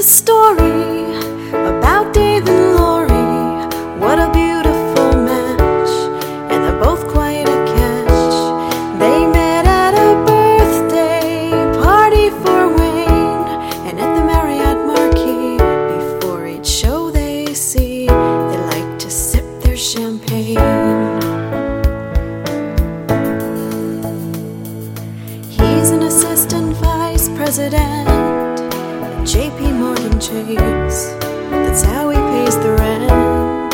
story about Dave and Lori. What a beautiful match, and they're both quite a catch. They met at a birthday party for Wayne, and at the Marriott Marquis. Before each show they see, they like to sip their champagne. He's an assistant vice president at J.P. Morgan Chase. That's how he pays the rent.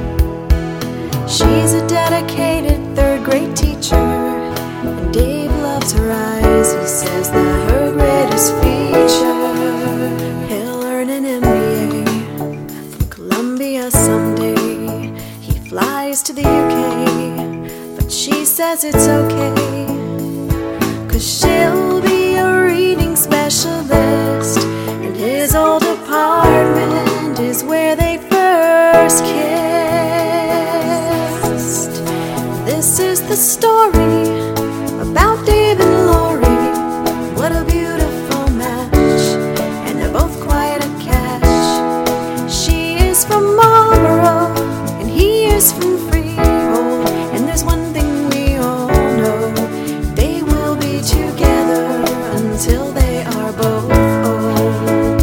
She's a dedicated third-grade teacher, and Dave loves her eyes. He says that her greatest feature, he'll earn an MBA from Columbia someday. He flies to the UK, but she says it's okay, 'cause she'll be a reading specialist, and his old apartment is where they first kissed. This is the story about Dave and Lori. What a beautiful match, and they're both quite a catch. She is from Marlborough, and he is from Freehold, and there's one thing we all know: they will be together until they are both old.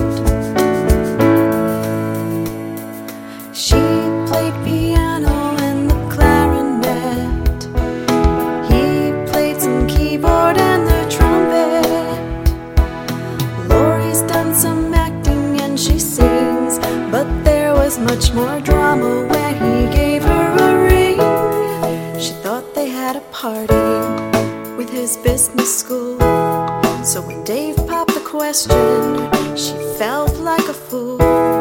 She played piano and the clarinet. He played some keyboard and the trumpet. Lori's done some acting and she sings, but there was much more drama when he gave her a ring. She thought they had a party with his business school, so when Dave popped the question, she felt like a fool.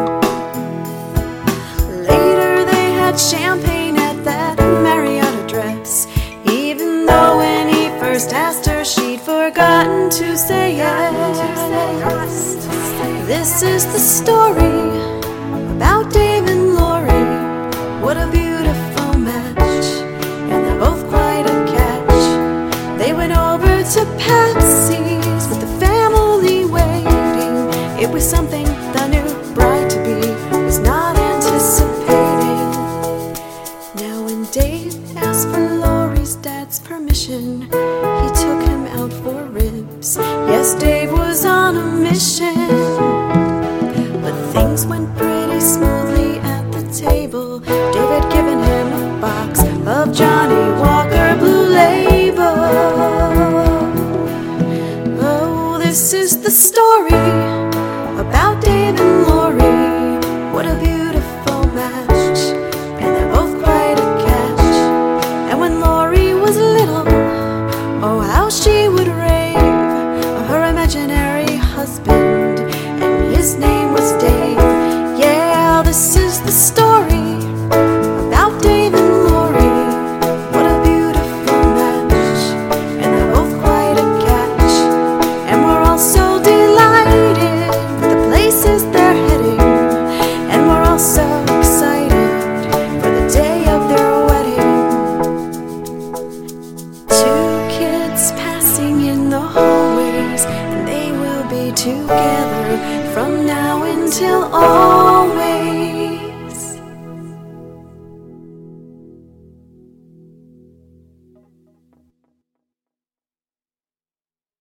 Later they had champagne at that Marriott address, even though when he first asked her, she'd forgotten to say yes. This is the story about Dave and Lori. What a beautiful match, and they're both quite a catch. They went over to Patsy's with the family waiting. It was something the new bride-to-be was not anticipating. Now when Dave asked for Lori's dad's permission, he took him out for ribs. Yes, Dave was on a mission, but things went pretty smoothly at the table. Dave had given him a box of Johnny Walker Blue Label. Oh, this is the story about Dave and Lori. What a beautiful match, and they're both quite a catch. And when Lori was little, oh how she would rave of her imaginary husband, and his name was Dave. Yeah, this is the story about Dave and Lori. What a beautiful match, and they're both quite a catch. And we're all so delighted with the places they're heading, and we're all so excited for the day of their wedding. Two kids passing in the hallways, and they will be together from now until always.